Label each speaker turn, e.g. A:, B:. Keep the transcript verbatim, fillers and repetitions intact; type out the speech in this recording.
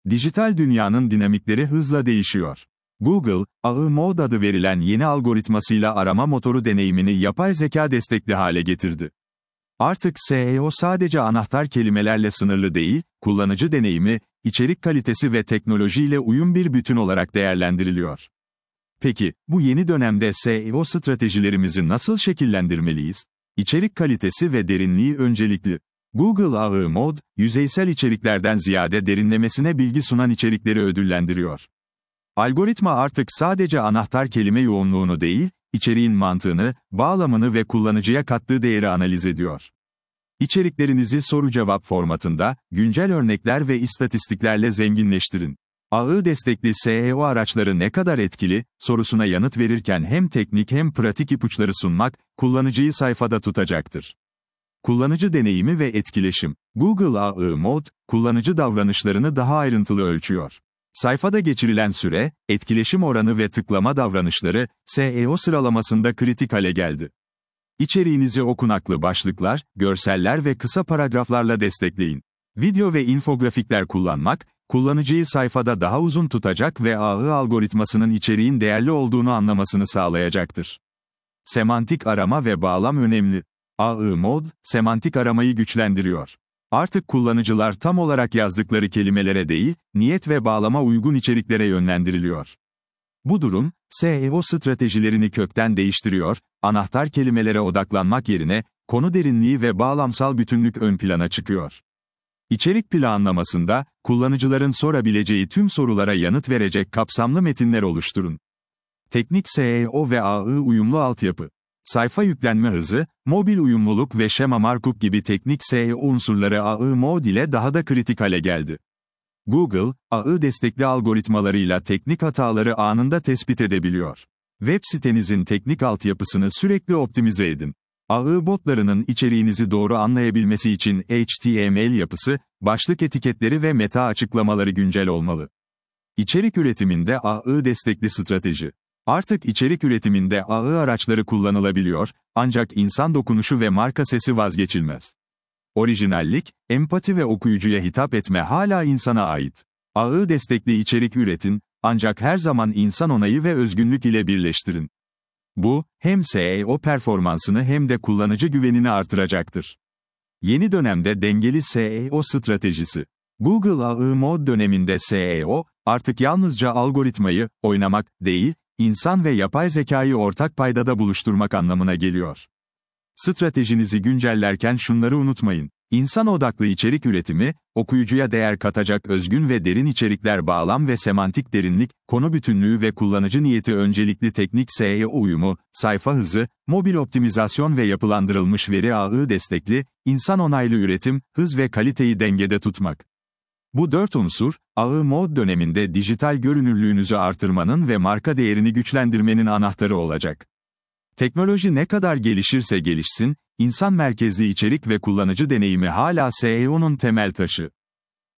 A: Dijital dünyanın dinamikleri hızla değişiyor. Google, A I Mode adı verilen yeni algoritmasıyla arama motoru deneyimini yapay zeka destekli hale getirdi. Artık S E O sadece anahtar kelimelerle sınırlı değil, kullanıcı deneyimi, içerik kalitesi ve teknolojiyle uyum bir bütün olarak değerlendiriliyor. Peki, bu yeni dönemde S E O stratejilerimizi nasıl şekillendirmeliyiz? İçerik kalitesi ve derinliği öncelikli. Google A I Mode, yüzeysel içeriklerden ziyade derinlemesine bilgi sunan içerikleri ödüllendiriyor. Algoritma artık sadece anahtar kelime yoğunluğunu değil, içeriğin mantığını, bağlamını ve kullanıcıya kattığı değeri analiz ediyor. İçeriklerinizi soru-cevap formatında, güncel örnekler ve istatistiklerle zenginleştirin. A I destekli S E O araçları ne kadar etkili, sorusuna yanıt verirken hem teknik hem pratik ipuçları sunmak, kullanıcıyı sayfada tutacaktır. Kullanıcı deneyimi ve etkileşim. Google A I Mode, kullanıcı davranışlarını daha ayrıntılı ölçüyor. Sayfada geçirilen süre, etkileşim oranı ve tıklama davranışları, S E O sıralamasında kritik hale geldi. İçeriğinizi okunaklı başlıklar, görseller ve kısa paragraflarla destekleyin. Video ve infografikler kullanmak, kullanıcıyı sayfada daha uzun tutacak ve A I algoritmasının içeriğin değerli olduğunu anlamasını sağlayacaktır. Semantik arama ve bağlam önemli. A I Mode, semantik aramayı güçlendiriyor. Artık kullanıcılar tam olarak yazdıkları kelimelere değil, niyet ve bağlama uygun içeriklere yönlendiriliyor. Bu durum, S E O stratejilerini kökten değiştiriyor, anahtar kelimelere odaklanmak yerine, konu derinliği ve bağlamsal bütünlük ön plana çıkıyor. İçerik planlamasında, kullanıcıların sorabileceği tüm sorulara yanıt verecek kapsamlı metinler oluşturun. Teknik S E O ve A I uyumlu altyapı. Sayfa yüklenme hızı, mobil uyumluluk ve şema markup gibi teknik S E O unsurları A I Mode ile daha da kritik hale geldi. Google, A I destekli algoritmalarıyla teknik hataları anında tespit edebiliyor. Web sitenizin teknik altyapısını sürekli optimize edin. A I botlarının içeriğinizi doğru anlayabilmesi için H T M L yapısı, başlık etiketleri ve meta açıklamaları güncel olmalı. İçerik üretiminde A I destekli strateji. Artık içerik üretiminde A I araçları kullanılabiliyor, ancak insan dokunuşu ve marka sesi vazgeçilmez. Orijinallik, empati ve okuyucuya hitap etme hala insana ait. A I destekli içerik üretin, ancak her zaman insan onayı ve özgünlük ile birleştirin. Bu, hem S E O performansını hem de kullanıcı güvenini artıracaktır. Yeni dönemde dengeli S E O stratejisi. Google A I Mode döneminde S E O, artık yalnızca algoritmayı, oynamak, değil, insan ve yapay zekayı ortak paydada buluşturmak anlamına geliyor. Stratejinizi güncellerken şunları unutmayın. İnsan odaklı içerik üretimi, okuyucuya değer katacak özgün ve derin içerikler bağlam ve semantik derinlik, konu bütünlüğü ve kullanıcı niyeti öncelikli teknik S E O uyumu, sayfa hızı, mobil optimizasyon ve yapılandırılmış veri ağı destekli, insan onaylı üretim, hız ve kaliteyi dengede tutmak. Bu dört unsur, A I Mode döneminde dijital görünürlüğünüzü artırmanın ve marka değerini güçlendirmenin anahtarı olacak. Teknoloji ne kadar gelişirse gelişsin, insan merkezli içerik ve kullanıcı deneyimi hala S E O'nun temel taşı.